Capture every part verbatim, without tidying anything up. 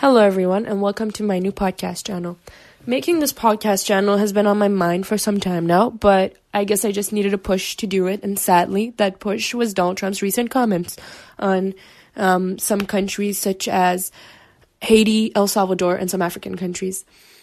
Hello everyone and welcome to my new podcast channel. Making this podcast channel has been on my mind for some time now, but I guess I just needed a push to do it, and sadly that push was Donald Trump's recent comments on um, some countries such as Haiti, El Salvador, and some African countries.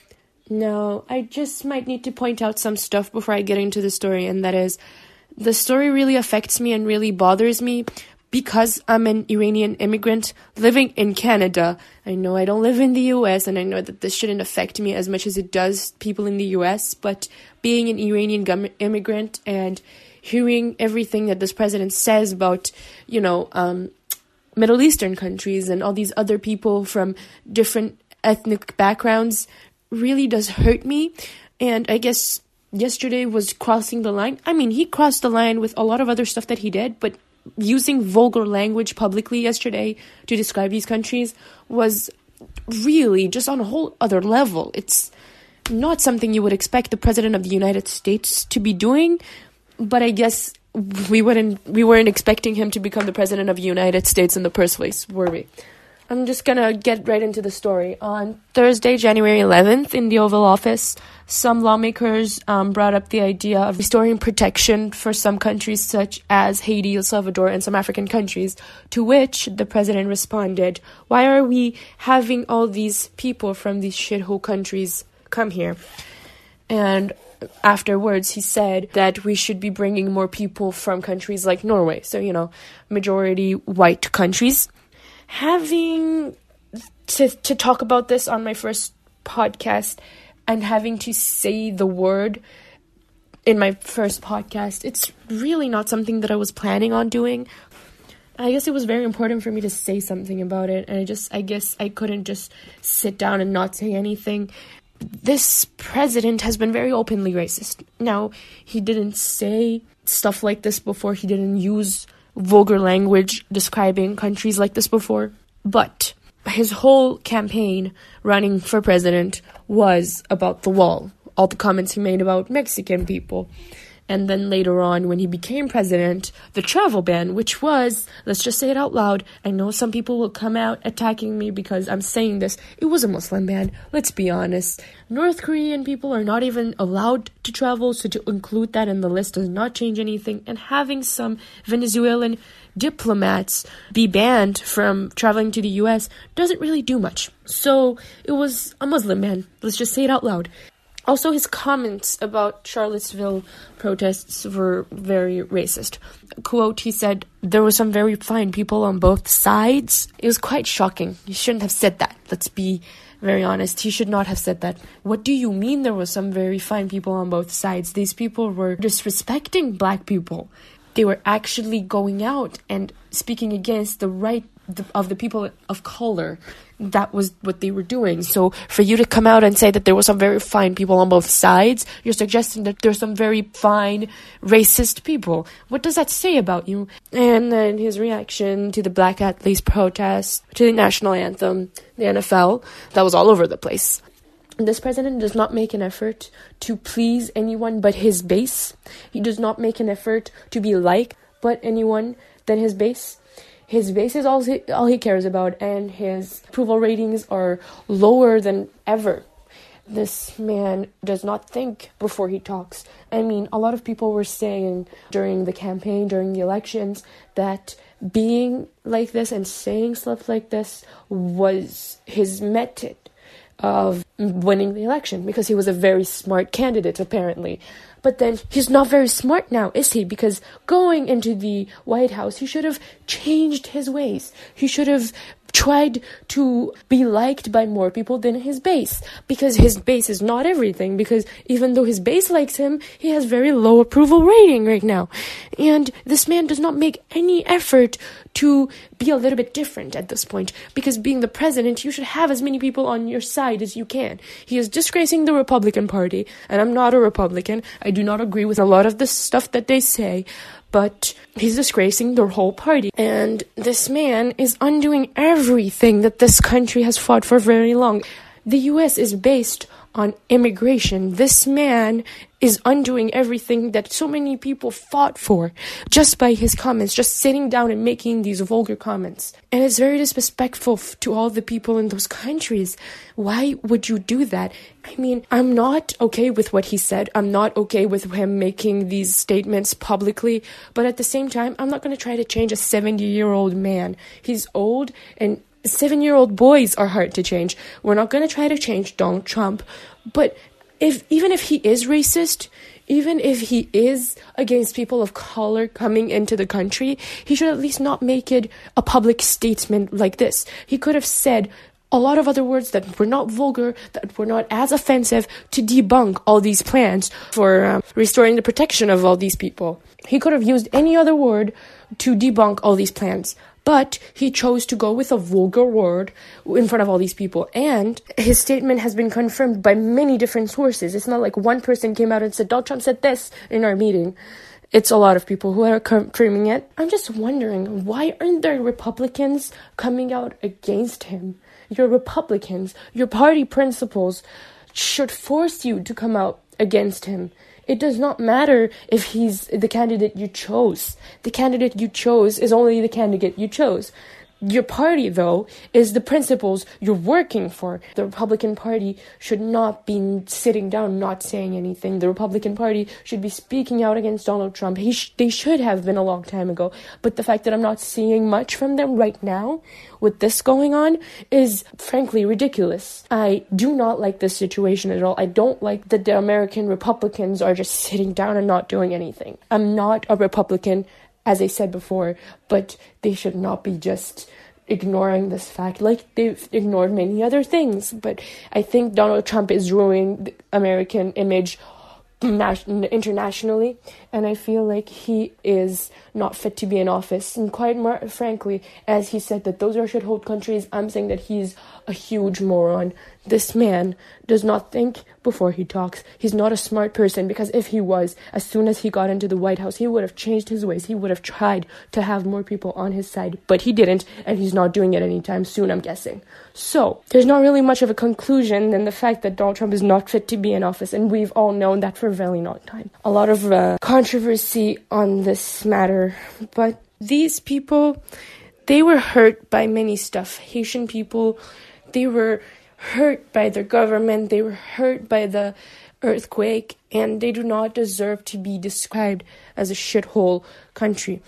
Now, I just might need to point out some stuff before I get into the story, and that is, the story really affects me and really bothers me because I'm an Iranian immigrant living in Canada. I know I don't live in the U S, and I know that this shouldn't affect me as much as it does people in the U S, but being an Iranian gum- immigrant and hearing everything that this president says about, you know, um, Middle Eastern countries and all these other people from different ethnic backgrounds really does hurt me. And I guess yesterday was crossing the line. I mean, he crossed the line with a lot of other stuff that he did, but using vulgar language publicly yesterday to describe these countries was really just on a whole other level. It's not something you would expect the president of the United States to be doing, but I guess we wouldn't we weren't expecting him to become the president of the United States in the first place, were we? I'm just gonna get right into the story. On Thursday, January eleventh, in the Oval Office, some lawmakers um, brought up the idea of restoring protection for some countries such as Haiti, El Salvador, and some African countries, to which the president responded, "Why are we having all these people from these shithole countries come here?" And afterwards, he said that we should be bringing more people from countries like Norway, so, you know, majority white countries. Having to to talk about this on my first podcast and having to say the word in my first podcast, it's really not something that I was planning on doing. I guess it was very important for me to say something about it, and I just I guess I couldn't just sit down and not say anything. This president has been very openly racist. Now, he didn't say stuff like this before. He didn't use vulgar language describing countries like this before, but his whole campaign running for president was about the wall, all the comments he made about Mexican people. And then later on, when he became president, the travel ban, which was, let's just say it out loud, I know some people will come out attacking me because I'm saying this, it was a Muslim ban, let's be honest. North Korean people are not even allowed to travel, so to include that in the list does not change anything. And having some Venezuelan diplomats be banned from traveling to the U S doesn't really do much. So it was a Muslim ban, let's just say it out loud. Also, his comments about Charlottesville protests were very racist. Quote, he said, "There were some very fine people on both sides." It was quite shocking. He shouldn't have said that. Let's be very honest. He should not have said that. What do you mean there were some very fine people on both sides? These people were disrespecting black people. They were actually going out and speaking against the right of the people of color. That was what they were doing. So for you to come out and say that there were some very fine people on both sides, you're suggesting that there's some very fine racist people. What does that say about you? And then his reaction to the Black Athletes protest, to the national anthem, the N F L, that was all over the place. This president does not make an effort to please anyone but his base. He does not make an effort to be liked but anyone than his base. His base is all he, all he cares about, and his approval ratings are lower than ever. This man does not think before he talks. I mean, a lot of people were saying during the campaign, during the elections, that being like this and saying stuff like this was his method of winning the election, because he was a very smart candidate, apparently. But then he's not very smart now, is he? Because going into the White House, he should have changed his ways. He should have tried to be liked by more people than his base, because his base is not everything, because even though his base likes him, he has very low approval rating right now. And this man does not make any effort to be a little bit different at this point, because being the president, you should have as many people on your side as you can. He is disgracing the Republican Party, and I'm not a Republican. I do not agree with a lot of the stuff that they say, but he's disgracing the whole party. And this man is undoing everything that this country has fought for very long. The U S is based on immigration. This man is undoing everything that so many people fought for just by his comments, just sitting down and making these vulgar comments. And it's very disrespectful f- to all the people in those countries. Why would you do that? I mean, I'm not okay with what he said. I'm not okay with him making these statements publicly. But at the same time, I'm not going to try to change a seventy-year-old man. He's old, and seven-year-old boys are hard to change. We're not going to try to change Donald Trump. But if even if he is racist, even if he is against people of color coming into the country, he should at least not make it a public statement like this. He could have said a lot of other words that were not vulgar, that were not as offensive, to debunk all these plans for um, restoring the protection of all these people. He could have used any other word to debunk all these plans. But he chose to go with a vulgar word in front of all these people. And his statement has been confirmed by many different sources. It's not like one person came out and said, Donald Trump said this in our meeting. It's a lot of people who are confirming it. I'm just wondering, why aren't there Republicans coming out against him? Your Republicans, your party principles should force you to come out against him. It does not matter if he's the candidate you chose. The candidate you chose is only the candidate you chose. Your party, though, is the principles you're working for. The Republican Party should not be sitting down, not saying anything. The Republican Party should be speaking out against Donald Trump. He sh- they should have been a long time ago. But the fact that I'm not seeing much from them right now, with this going on, is frankly ridiculous. I do not like this situation at all. I don't like that the American Republicans are just sitting down and not doing anything. I'm not a Republican, as I said before, but they should not be just ignoring this fact like they've ignored many other things. But I think Donald Trump is ruining the American image internationally, and I feel like he is not fit to be in office. And quite mar- frankly, as he said that those are shithole countries, I'm saying that he's a huge moron. This man does not think before he talks. He's not a smart person, because if he was, as soon as he got into the White House, he would have changed his ways. He would have tried to have more people on his side, but he didn't, and he's not doing it anytime soon, I'm guessing. So, there's not really much of a conclusion than the fact that Donald Trump is not fit to be in office, and we've all known that for a very long time. A lot of uh, controversy on this matter, but these people, they were hurt by many stuff. Haitian people, they were hurt by their government, they were hurt by the earthquake, and they do not deserve to be described as a shithole country.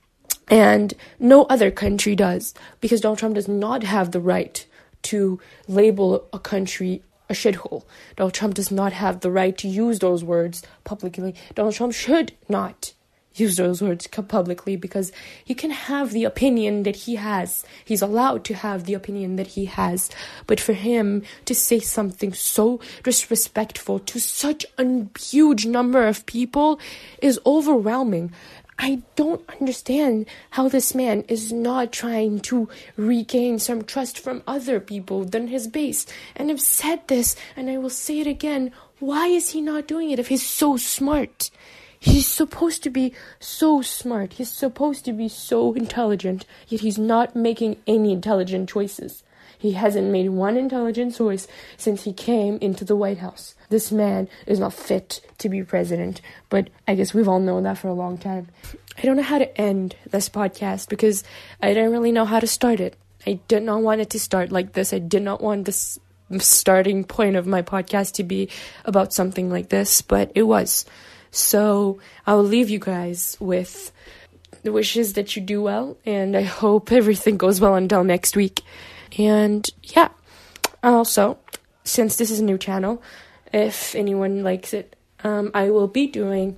And no other country does, because Donald Trump does not have the right to label a country a shithole. Donald Trump does not have the right to use those words publicly. Donald Trump should not use those words publicly, because he can have the opinion that he has. He's allowed to have the opinion that he has. But for him to say something so disrespectful to such a huge number of people is overwhelming. I don't understand how this man is not trying to regain some trust from other people than his base. And I've said this, and I will say it again. Why is he not doing it if he's so smart? He's supposed to be so smart. He's supposed to be so intelligent, yet he's not making any intelligent choices. He hasn't made one intelligent choice since he came into the White House. This man is not fit to be president, but I guess we've all known that for a long time. I don't know how to end this podcast, because I don't really know how to start it. I did not want it to start like this. I did not want this starting point of my podcast to be about something like this, but it was. So I will leave you guys with the wishes that you do well, and I hope everything goes well until next week. And yeah, also, since this is a new channel, if anyone likes it, um, I will be doing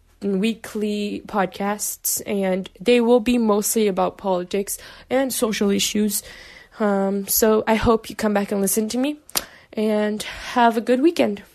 weekly podcasts, and they will be mostly about politics and social issues. Um, so I hope you come back and listen to me, and have a good weekend.